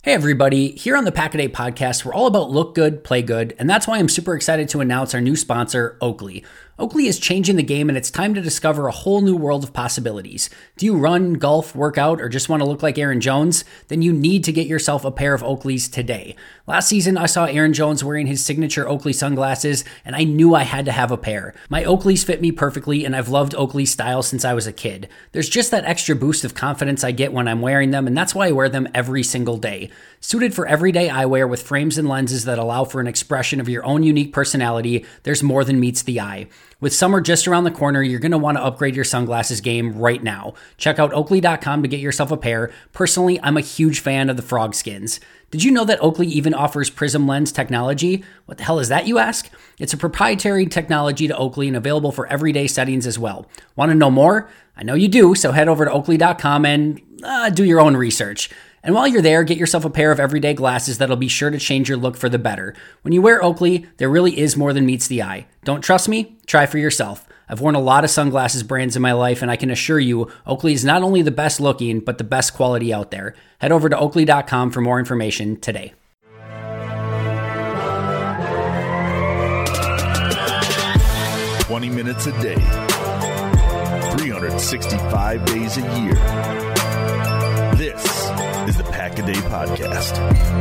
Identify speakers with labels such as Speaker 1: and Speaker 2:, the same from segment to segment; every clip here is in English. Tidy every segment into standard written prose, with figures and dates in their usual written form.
Speaker 1: Hey everybody, here on the Pack-A-Day podcast, we're all about look good, play good, and that's why I'm super excited to announce our new sponsor, Oakley. Oakley is changing the game and it's time to discover a whole new world of possibilities. Do you run, golf, work out, or just want to look like Aaron Jones? Then you need to get yourself a pair of Oakleys today. Last season, I saw Aaron Jones wearing his signature Oakley sunglasses, and I knew I had to have a pair. My Oakleys fit me perfectly, and I've loved Oakley style since I was a kid. There's just that extra boost of confidence I get when I'm wearing them, and that's why I wear them every single day. Suited for everyday eyewear with frames and lenses that allow for an expression of your own unique personality, there's more than meets the eye. With summer just around the corner, you're going to want to upgrade your sunglasses game right now. Check out Oakley.com to get yourself a pair. Personally, I'm a huge fan of the frog skins. Did you know that Oakley even offers Prism Lens technology? What the hell is that, you ask? It's a proprietary technology to Oakley and available for everyday settings as well. Want to know more? I know you do, so head over to Oakley.com and do your own research. And while you're there, get yourself a pair of everyday glasses that'll be sure to change your look for the better. When you wear Oakley, there really is more than meets the eye. Don't trust me? Try for yourself. I've worn a lot of sunglasses brands in my life, and I can assure you, Oakley is not only the best looking, but the best quality out there. Head over to Oakley.com for more information today.
Speaker 2: "20 minutes a day, 365 days a year. This is the Pack-A-Day Podcast.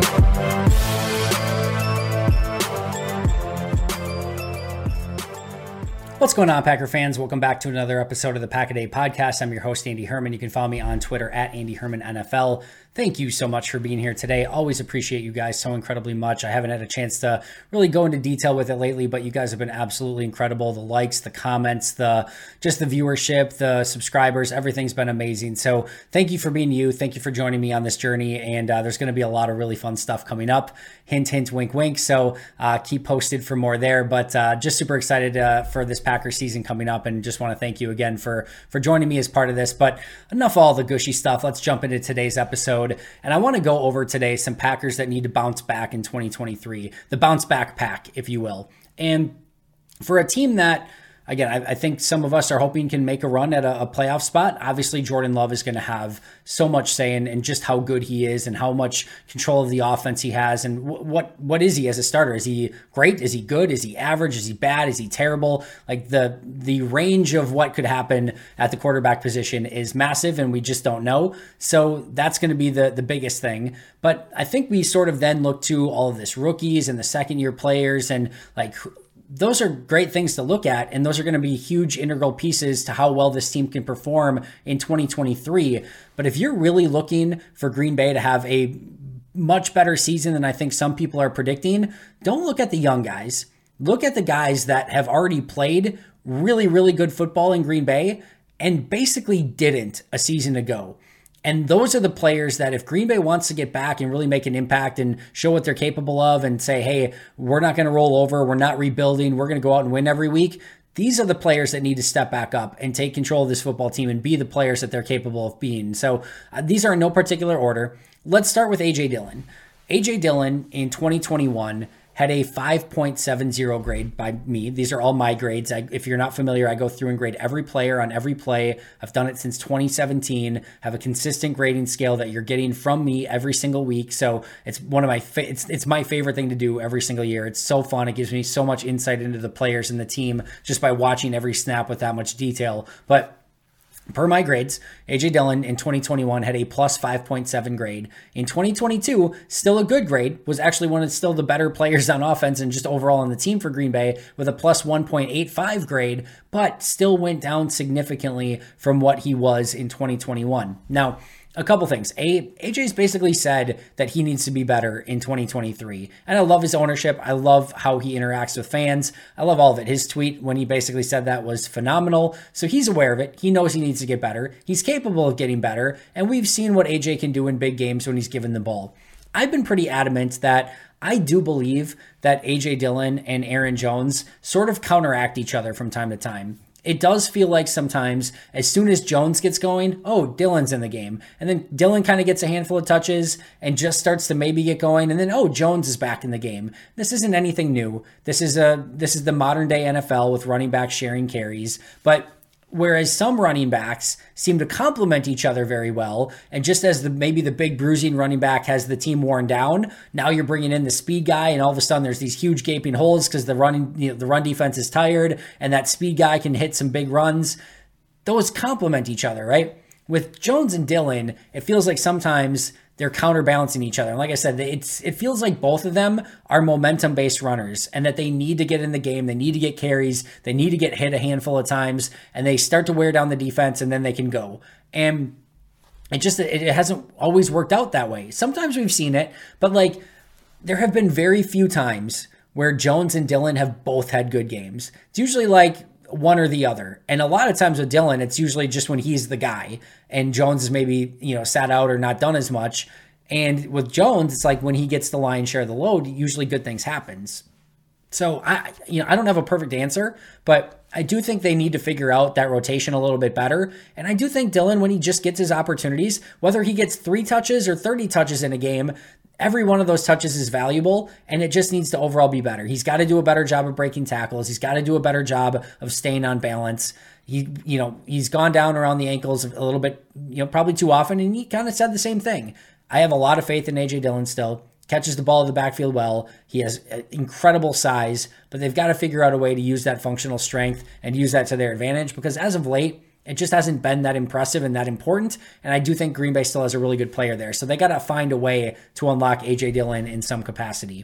Speaker 1: What's going on, Packer fans? Welcome back to another episode of the Pack-A-Day Podcast. I'm your host, Andy Herman. You can follow me on Twitter at Andy Herman NFL. Thank you so much for being here today. Always appreciate you guys so incredibly much. I haven't had a chance to really go into detail with it lately, but you guys have been absolutely incredible. The likes, the comments, just the viewership, the subscribers, everything's been amazing. So thank you for being you. Thank you for joining me on this journey. And there's going to be a lot of really fun stuff coming up. Hint, hint, wink, wink. So keep posted for more there. But just super excited for this Packers season coming up, and just want to thank you again for joining me as part of this. But enough of all the gushy stuff. Let's jump into today's episode. And I want to go over today some Packers that need to bounce back in 2023, the bounce back pack, if you will. And for a team that, again, I think some of us are hoping can make a run at a playoff spot. Obviously, Jordan Love is going to have so much say in just how good he is and how much control of the offense he has. And what is he as a starter? Is he great? Is he good? Is he average? Is he bad? Is he terrible? Like the range of what could happen at the quarterback position is massive, and we just don't know. So that's going to be the biggest thing. But I think we sort of then look to all of this rookies and the second-year players, and like, those are great things to look at, and those are going to be huge integral pieces to how well this team can perform in 2023. But if you're really looking for Green Bay to have a much better season than I think some people are predicting, don't look at the young guys. Look at the guys that have already played really, really good football in Green Bay and basically didn't a season ago. And those are the players that if Green Bay wants to get back and really make an impact and show what they're capable of and say, hey, we're not going to roll over, we're not rebuilding, we're going to go out and win every week, these are the players that need to step back up and take control of this football team and be the players that they're capable of being. So these are in no particular order. Let's start with A.J. Dillon. A.J. Dillon in 2021 had a 5.70 grade by me. These are all my grades. If you're not familiar, I go through and grade every player on every play. I've done it since 2017. Have a consistent grading scale that you're getting from me every single week. So it's one of my it's my favorite thing to do every single year. It's so fun. It gives me so much insight into the players and the team just by watching every snap with that much detail. But per my grades, A.J. Dillon in 2021 had a plus 5.7 grade. In 2022, still a good grade, was actually one of still the better players on offense and just overall on the team for Green Bay with a plus 1.85 grade, but still went down significantly from what he was in 2021. Now, a couple things. AJ's basically said that he needs to be better in 2023. And I love his ownership. I love how he interacts with fans. I love all of it. His tweet when he basically said that was phenomenal. So he's aware of it. He knows he needs to get better. He's capable of getting better. And we've seen what AJ can do in big games when he's given the ball. I've been pretty adamant that I do believe that A.J. Dillon and Aaron Jones sort of counteract each other from time to time. It does feel like sometimes as soon as Jones gets going, oh, Dillon's in the game. And then Dillon kind of gets a handful of touches and just starts to maybe get going. And then, oh, Jones is back in the game. This isn't anything new. This is the modern day NFL with running backs sharing carries. But Whereas some running backs seem to complement each other very well. And just as maybe the big bruising running back has the team worn down, now you're bringing in the speed guy, and all of a sudden there's these huge gaping holes because the run defense is tired, and that speed guy can hit some big runs. Those complement each other, right? With Jones and Dillon, it feels like sometimes they're counterbalancing each other. And like I said, it feels like both of them are momentum-based runners and that they need to get in the game. They need to get carries. They need to get hit a handful of times, and they start to wear down the defense, and then they can go. And it hasn't always worked out that way. Sometimes we've seen it, but like there have been very few times where Jones and Dillon have both had good games. It's usually like one or the other. And a lot of times with Dillon, it's usually just when he's the guy and Jones is maybe, sat out or not done as much. And with Jones, it's like when he gets the lion's share of the load, usually good things happens. So I don't have a perfect answer, but I do think they need to figure out that rotation a little bit better. And I do think Dillon, when he just gets his opportunities, whether he gets 3 touches or 30 touches in a game, every one of those touches is valuable, and it just needs to overall be better. He's got to do a better job of breaking tackles. He's got to do a better job of staying on balance. He's gone down around the ankles a little bit, probably too often, and he kind of said the same thing. I have a lot of faith in A.J. Dillon still. Catches the ball in the backfield well. He has incredible size, but they've got to figure out a way to use that functional strength and use that to their advantage, because as of late, it just hasn't been that impressive and that important. And I do think Green Bay still has a really good player there. So they got to find a way to unlock A.J. Dillon in some capacity.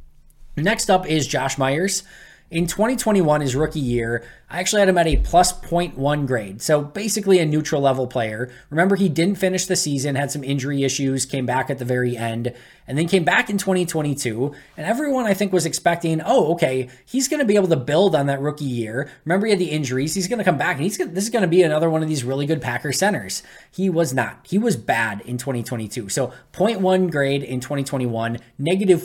Speaker 1: Next up is Josh Myers. In 2021, his rookie year, I actually had him at a plus 0.1 grade. So basically a neutral level player. Remember, he didn't finish the season, had some injury issues, came back at the very end, and then came back in 2022. And everyone, I think, was expecting, okay, he's going to be able to build on that rookie year. Remember, he had the injuries. He's going to come back, and this is going to be another one of these really good Packer centers. He was not. He was bad in 2022. So 0.1 grade in 2021, negative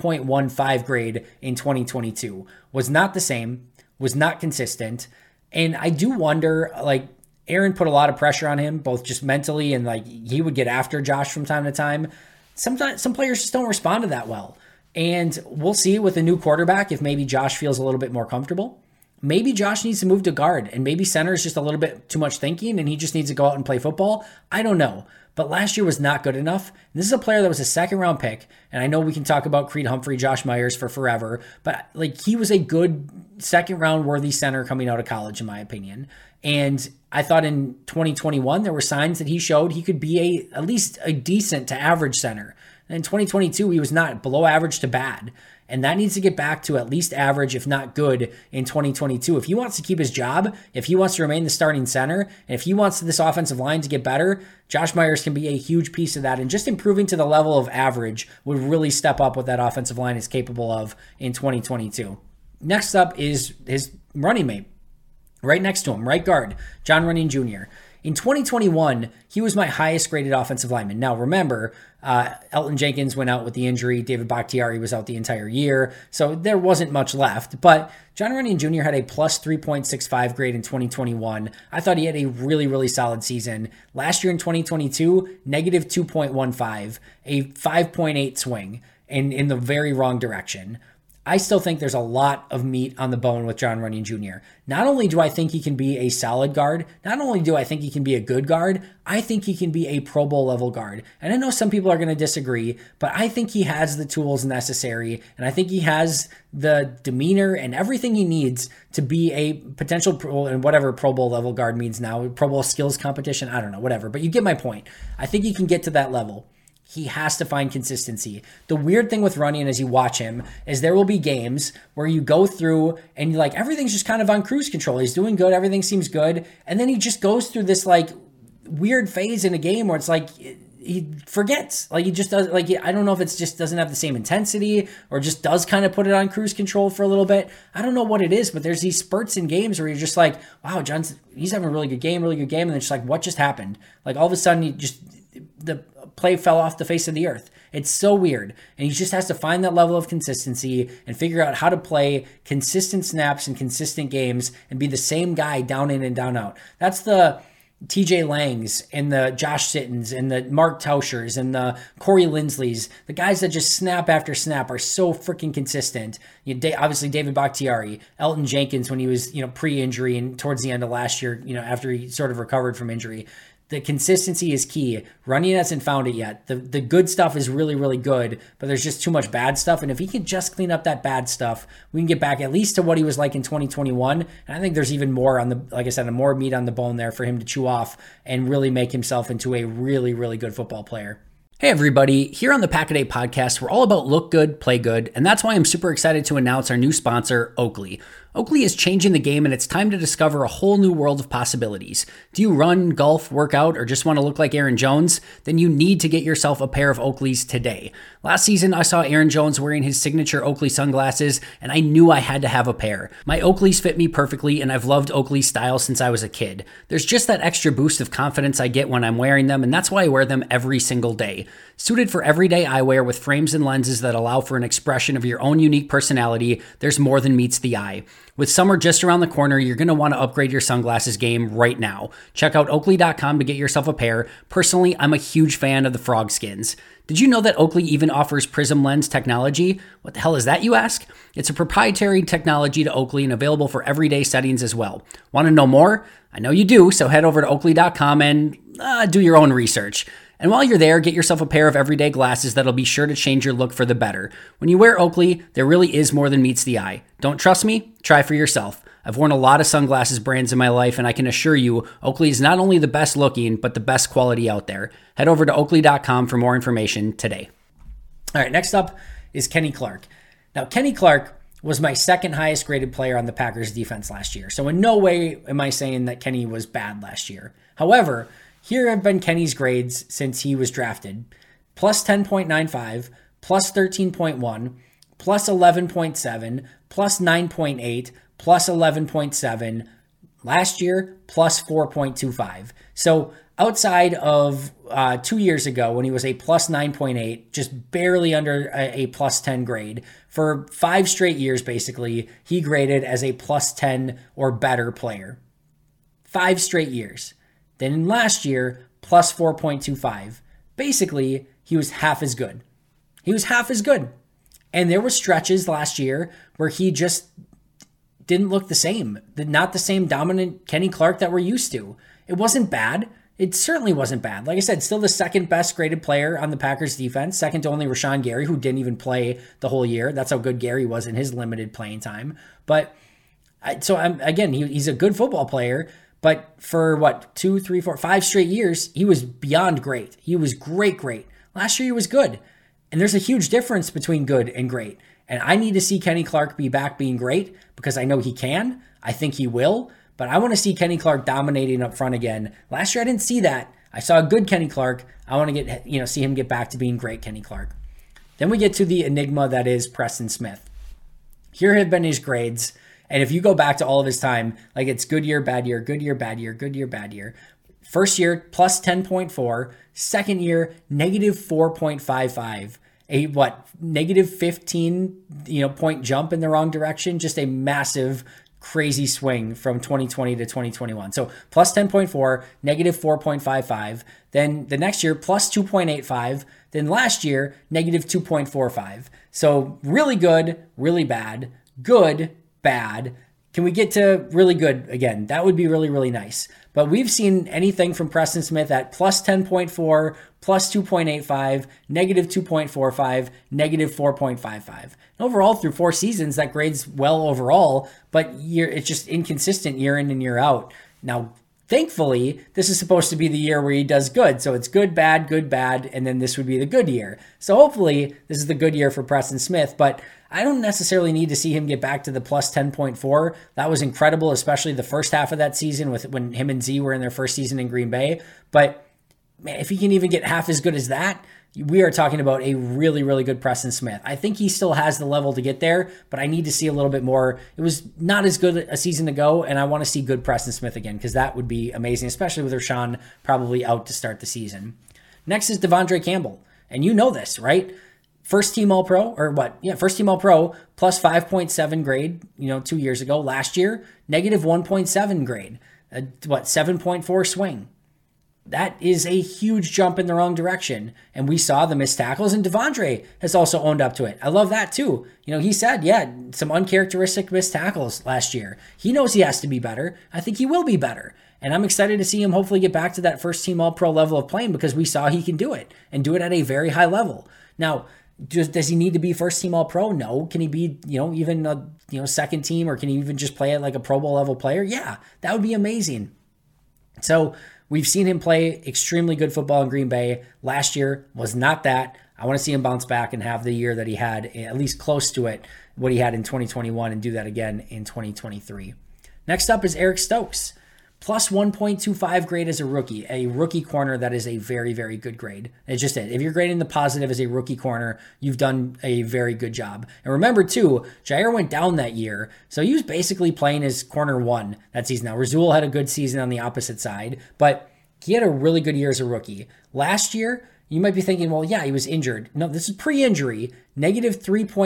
Speaker 1: 4.15 grade in 2022. Was not the same, was not consistent. And I do wonder, like, Aaron put a lot of pressure on him, both just mentally and like he would get after Josh from time to time. Sometimes some players just don't respond to that well. And we'll see with a new quarterback if maybe Josh feels a little bit more comfortable. Maybe Josh needs to move to guard, and maybe center is just a little bit too much thinking and he just needs to go out and play football. I don't know. But last year was not good enough. And this is a player that was a second-round pick, and I know we can talk about Creed Humphrey, Josh Myers for forever, but like he was a good second-round worthy center coming out of college, in my opinion. And I thought in 2021 there were signs that he showed he could be at least a decent to average center. And in 2022 he was not, below average to bad. And that needs to get back to at least average, if not good, in 2022. If he wants to keep his job, if he wants to remain the starting center, and if he wants this offensive line to get better, Josh Myers can be a huge piece of that. And just improving to the level of average would really step up what that offensive line is capable of in 2022. Next up is his running mate. Right next to him, right guard, Jon Runyan Jr. In 2021, he was my highest graded offensive lineman. Now, remember, Elton Jenkins went out with the injury. David Bakhtiari was out the entire year, so there wasn't much left. But Jon Runyan Jr. had a plus 3.65 grade in 2021. I thought he had a really, really solid season. Last year in 2022, negative 2.15, a 5.8 swing in the very wrong direction. I still think there's a lot of meat on the bone with Jon Runyan Jr. Not only do I think he can be a solid guard, not only do I think he can be a good guard, I think he can be a Pro Bowl level guard. And I know some people are going to disagree, but I think he has the tools necessary, and I think he has the demeanor and everything he needs to be a potential Pro, and whatever Pro Bowl level guard means now, Pro Bowl skills competition, I don't know, whatever. But you get my point. I think he can get to that level. He has to find consistency. The weird thing with Runyan as you watch him is there will be games where you go through and you're like, everything's just kind of on cruise control. He's doing good. Everything seems good. And then he just goes through this like weird phase in a game where it's like he forgets. Like he just does, like, I don't know if it's just doesn't have the same intensity or just does kind of put it on cruise control for a little bit. I don't know what it is, but there's these spurts in games where you're just like, wow, he's having a really good game. And then it's just like, what just happened? Like all of a sudden the play fell off the face of the earth. It's so weird. And he just has to find that level of consistency and figure out how to play consistent snaps and consistent games and be the same guy down in and down out. That's the TJ Langs and the Josh Sittons and the Mark Tauschers and the Corey Linsleys, the guys that just snap after snap are so freaking consistent. Obviously David Bakhtiari, Elton Jenkins when he was, pre-injury and towards the end of last year, after he sort of recovered from injury. The consistency is key. Runyon hasn't found it yet. The good stuff is really, really good, but there's just too much bad stuff. And if he can just clean up that bad stuff, we can get back at least to what he was like in 2021. And I think there's even more like I said, more meat on the bone there for him to chew off and really make himself into a really, really good football player. Hey everybody, here on the Pack-A-Day podcast, we're all about look good, play good, and that's why I'm super excited to announce our new sponsor, Oakley. Oakley is changing the game and it's time to discover a whole new world of possibilities. Do you run, golf, work out, or just want to look like Aaron Jones? Then you need to get yourself a pair of Oakleys today. Last season, I saw Aaron Jones wearing his signature Oakley sunglasses, and I knew I had to have a pair. My Oakleys fit me perfectly, and I've loved Oakley style since I was a kid. There's just that extra boost of confidence I get when I'm wearing them, and that's why I wear them every single day. Suited for everyday eyewear with frames and lenses that allow for an expression of your own unique personality, there's more than meets the eye. With summer just around the corner, you're going to want to upgrade your sunglasses game right now. Check out Oakley.com to get yourself a pair. Personally, I'm a huge fan of the frog skins. Did you know that Oakley even offers Prism Lens technology? What the hell is that, you ask? It's a proprietary technology to Oakley and available for everyday settings as well. Want to know more? I know you do, so head over to Oakley.com and do your own research. And while you're there, get yourself a pair of everyday glasses that'll be sure to change your look for the better. When you wear Oakley, there really is more than meets the eye. Don't trust me? Try for yourself. I've worn a lot of sunglasses brands in my life, and I can assure you, Oakley is not only the best looking, but the best quality out there. Head over to Oakley.com for more information today. All right, next up is Kenny Clark. Now, Kenny Clark was my second highest graded player on the Packers defense last year. So in no way am I saying that Kenny was bad last year. However, here have been Kenny's grades since he was drafted. Plus 10.95, plus 13.1, plus 11.7, plus 9.8, plus 11.7. Last year, plus 4.25. So outside of 2 years ago when he was a plus 9.8, just barely under a plus 10 grade, for 5 straight years, basically, he graded as a plus 10 or better player. 5 straight years. Then in last year, plus 4.25. Basically, he was half as good. He was half as good. And there were stretches last year where he just didn't look the same. Not the same dominant Kenny Clark that we're used to. It wasn't bad. It certainly wasn't bad. Like I said, still the second best graded player on the Packers defense, second to only Rashawn Gary, who didn't even play the whole year. That's how good Gary was in his limited playing time. But he's a good football player. But for 2, 3, 4, 5 straight years, he was beyond great. He was great. Last year, he was good. And there's a huge difference between good and great. And I need to see Kenny Clark be back being great because I know he can. I think he will. But I want to see Kenny Clark dominating up front again. Last year, I didn't see that. I saw a good Kenny Clark. I want to see him get back to being great Kenny Clark. Then we get to the enigma that is Preston Smith. Here have been his grades. And if you go back to all of his time, like it's good year, bad year, good year, bad year, good year, bad year. First year, plus 10.4. Second year, negative 4.55. A negative 15, point jump in the wrong direction. Just a massive, crazy swing from 2020 to 2021. So plus 10.4, negative 4.55. Then the next year, plus 2.85. Then last year, negative 2.45. So really good, really bad, good, bad. Can we get to really good again? That would be really, really nice. But we've seen anything from Preston Smith at plus 10.4, plus 2.85, negative 2.45, negative 4.55. Overall, through 4 seasons, that grades well overall, but it's just inconsistent year in and year out. Now, thankfully, this is supposed to be the year where he does good. So it's good, bad, and then this would be the good year. So hopefully this is the good year for Preston Smith, but I don't necessarily need to see him get back to the plus 10.4. That was incredible, especially the first half of that season when him and Z were in their first season in Green Bay. But man, if he can even get half as good as that, we are talking about a really, really good Preston Smith. I think he still has the level to get there, but I need to see a little bit more. It was not as good a season ago, and I want to see good Preston Smith again because that would be amazing, especially with Rashawn probably out to start the season. Next is Devondre Campbell, and you know this, right? First team All-Pro, first team All-Pro, plus 5.7 grade, 2 years ago. Last year, negative 1.7 grade. 7.4 swing. That is a huge jump in the wrong direction. And we saw the missed tackles, and Devondre has also owned up to it. I love that too. He said, some uncharacteristic missed tackles last year. He knows he has to be better. I think he will be better. And I'm excited to see him hopefully get back to that first team All-Pro level of playing, because we saw he can do it and do it at a very high level. Now, does he need to be first team All-Pro? No. Can he be, even a second team, or can he even just play it like a Pro Bowl level player? Yeah, that would be amazing. So we've seen him play extremely good football in Green Bay. Last year was not that. I want to see him bounce back and have the year that he had, at least close to it, what he had in 2021, and do that again in 2023. Next up is Eric Stokes. Plus 1.25 grade as a rookie corner. That is a very, very good grade. It's just it. If you're grading the positive as a rookie corner, you've done a very good job. And remember too, Jair went down that year, so he was basically playing as corner one that season. Now, Rasul had a good season on the opposite side, but he had a really good year as a rookie. Last year, you might be thinking, well, yeah, he was injured. No, this is pre-injury, negative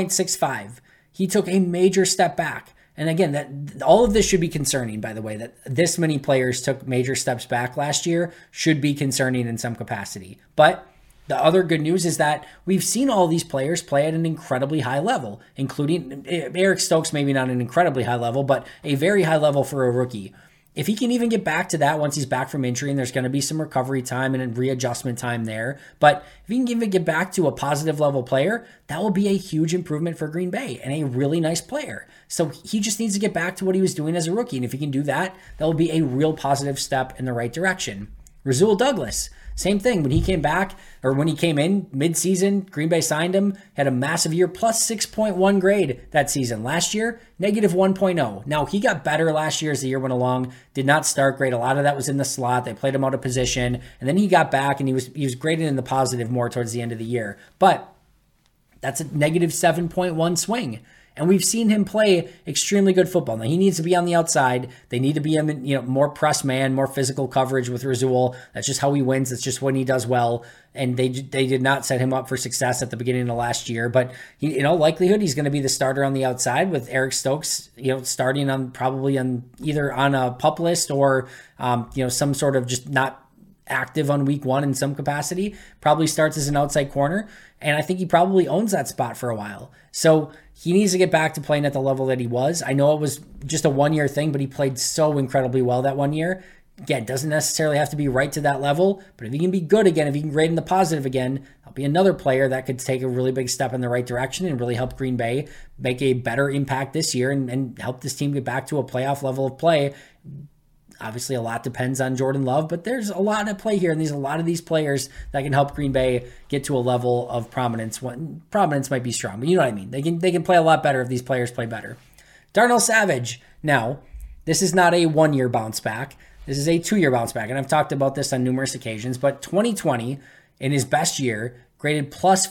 Speaker 1: 3.65. He took a major step back. And again, that all of this should be concerning, by the way, that this many players took major steps back last year should be concerning in some capacity. But the other good news is that we've seen all these players play at an incredibly high level, including Eric Stokes, maybe not an incredibly high level, but a very high level for a rookie. If he can even get back to that once he's back from injury, and there's going to be some recovery time and readjustment time there, but if he can even get back to a positive level player, that will be a huge improvement for Green Bay and a really nice player. So he just needs to get back to what he was doing as a rookie, and if he can do that, that will be a real positive step in the right direction. Rasul Douglas, same thing. When he came back, or when he came in mid-season, Green Bay signed him, had a massive year, plus 6.1 grade that season. Last year, negative 1.0. Now, he got better last year as the year went along, did not start great. A lot of that was in the slot. They played him out of position, and then he got back, and he was graded in the positive more towards the end of the year. But that's a negative 7.1 swing. And we've seen him play extremely good football. Now, he needs to be on the outside. They need to be more press man, more physical coverage with Rasul. That's just how he wins. That's just when he does well. And they did not set him up for success at the beginning of last year. But in all likelihood, he's going to be the starter on the outside, with Eric Stokes, starting on probably on either on a PUP list or some sort of just not active on week one in some capacity. Probably starts as an outside corner, and I think he probably owns that spot for a while. So he needs to get back to playing at the level that he was. I know it was just a one-year thing, but he played so incredibly well that 1 year. Again, doesn't necessarily have to be right to that level, but if he can be good again, if he can grade in the positive again, that'll be another player that could take a really big step in the right direction and really help Green Bay make a better impact this year and help this team get back to a playoff level of play. Obviously, a lot depends on Jordan Love, but there's a lot at play here, and there's a lot of these players that can help Green Bay get to a level of prominence. Prominence might be strong, but you know what I mean. They can play a lot better if these players play better. Darnell Savage. Now, this is not a 1 year bounce back. This is a 2 year bounce back, and I've talked about this on numerous occasions, but 2020, in his best year, graded plus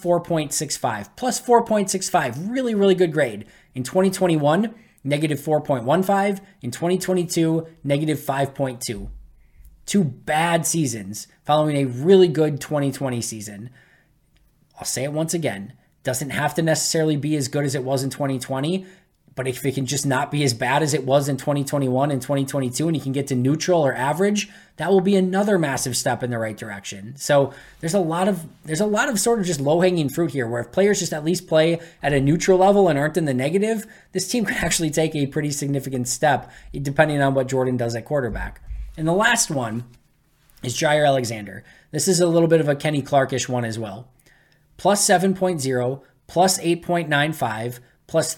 Speaker 1: 4.65. Plus 4.65, really, really good grade. In 2021, negative 4.15. In 2022, negative 5.2. 2 bad seasons following a really good 2020 season. I'll say it once again. Doesn't have to necessarily be as good as it was in 2020, but if it can just not be as bad as it was in 2021 and 2022, and you can get to neutral or average, that will be another massive step in the right direction. So there's a lot of sort of just low-hanging fruit here, where if players just at least play at a neutral level and aren't in the negative, this team could actually take a pretty significant step, depending on what Jordan does at quarterback. And the last one is Jair Alexander. This is a little bit of a Kenny Clark-ish one as well. Plus 7.0, plus 8.95, plus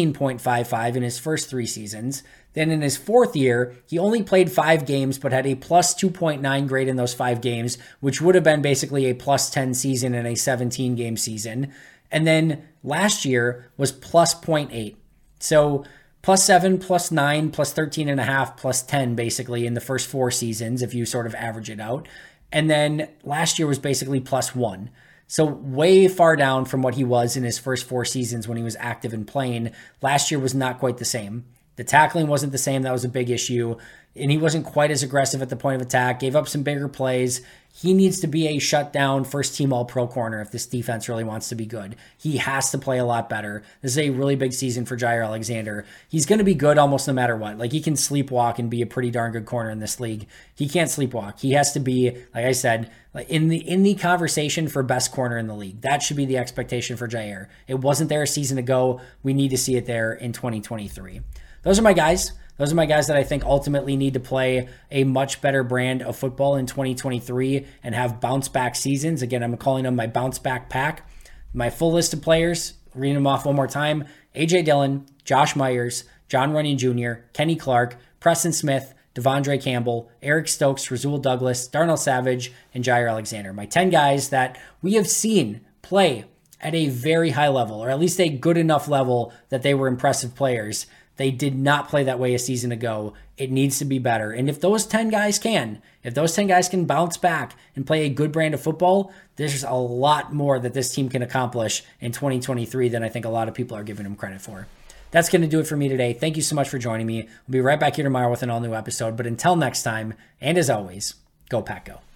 Speaker 1: 13.55 in his first 3 seasons. Then in his 4th year, he only played 5 games, but had a plus 2.9 grade in those 5 games, which would have been basically a plus 10 season in a 17-game season. And then last year was plus 0.8. So plus 7, plus 9, plus 13.5, plus 10 basically in the first 4 seasons, if you sort of average it out. And then last year was basically plus 1. So way far down from what he was in his first 4 seasons when he was active and playing. Last year was not quite the same. The tackling wasn't the same. That was a big issue. And he wasn't quite as aggressive at the point of attack, gave up some bigger plays. He needs to be a shutdown first-team all-pro corner if this defense really wants to be good. He has to play a lot better. This is a really big season for Jaire Alexander. He's going to be good almost no matter what. Like, he can sleepwalk and be a pretty darn good corner in this league. He can't sleepwalk. He has to be, like I said, in the conversation for best corner in the league. That should be the expectation for Jaire. It wasn't there a season ago. We need to see it there in 2023. Those are my guys. Those are my guys that I think ultimately need to play a much better brand of football in 2023 and have bounce back seasons. Again, I'm calling them my bounce back pack. My full list of players, reading them off one more time: A.J. Dillon, Josh Myers, John Runyon Jr., Kenny Clark, Preston Smith, Devondre Campbell, Eric Stokes, Rasul Douglas, Darnell Savage, and Jaire Alexander. My 10 guys that we have seen play at a very high level, or at least a good enough level that they were impressive players. They did not play that way a season ago. It needs to be better. And if those 10 guys can bounce back and play a good brand of football, there's a lot more that this team can accomplish in 2023 than I think a lot of people are giving them credit for. That's going to do it for me today. Thank you so much for joining me. We'll be right back here tomorrow with an all-new episode. But until next time, and as always, go Pack Go.